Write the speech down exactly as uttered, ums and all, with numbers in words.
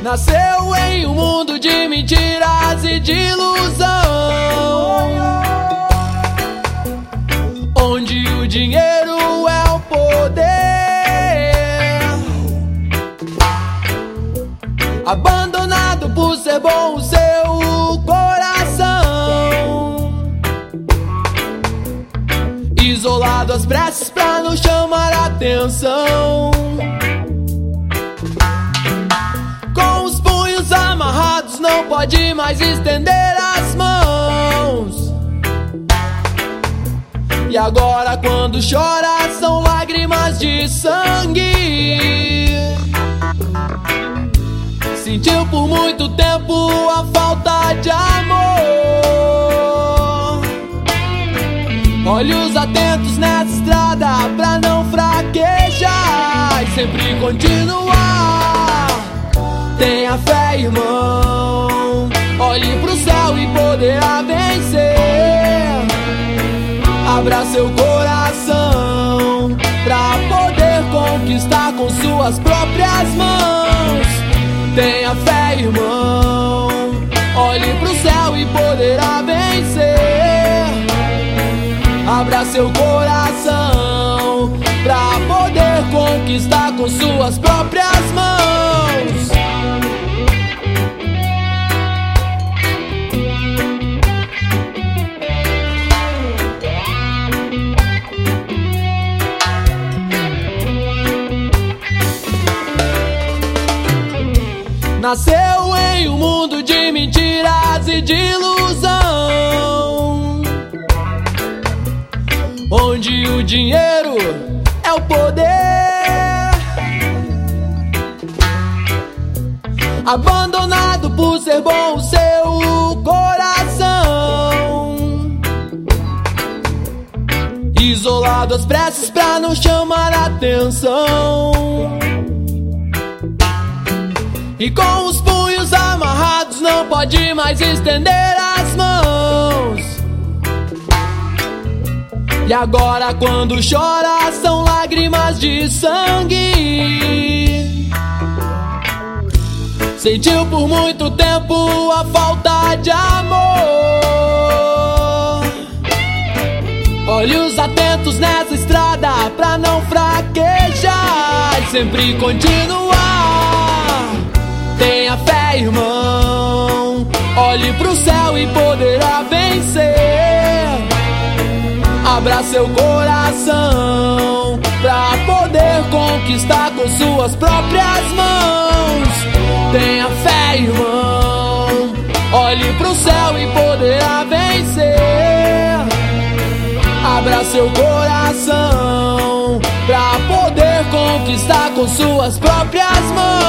Nasceu em um mundo de mentiras e de ilusão, onde o dinheiro é o poder. Abandonado por ser bom o seu coração, isolado às pressas pra não chamar atenção. Com os punhos amarrados não pode mais estender as mãos. E agora quando chora são lágrimas de sangue. Sentiu por muito tempo a falta de amor. Olhos atentos nessa estrada pra não fraquejar e sempre continuar. Tenha fé, irmão, olhe pro céu e poderá vencer. Abra seu coração pra poder conquistar com suas próprias mãos. Tenha fé, irmão, olhe pro céu e poderá vencer. Abra seu coração pra poder conquistar com suas próprias mãos. Nasceu em um mundo de mentiras e de ilusão, onde o dinheiro é o poder. Abandonado por ser bom o seu coração, isolado às pressas pra não chamar atenção. E com os punhos amarrados não pode mais estender as mãos. E agora quando chora são lágrimas de sangue. Sentiu por muito tempo a falta de amor. Olhos atentos nessa estrada pra não fraquejar e sempre continuar. Tenha fé, irmão, olhe pro céu e poderá vencer. Abra seu coração pra poder conquistar com suas próprias mãos. Tenha fé, irmão, olhe pro céu e poderá vencer. Abra seu coração pra poder conquistar com suas próprias mãos.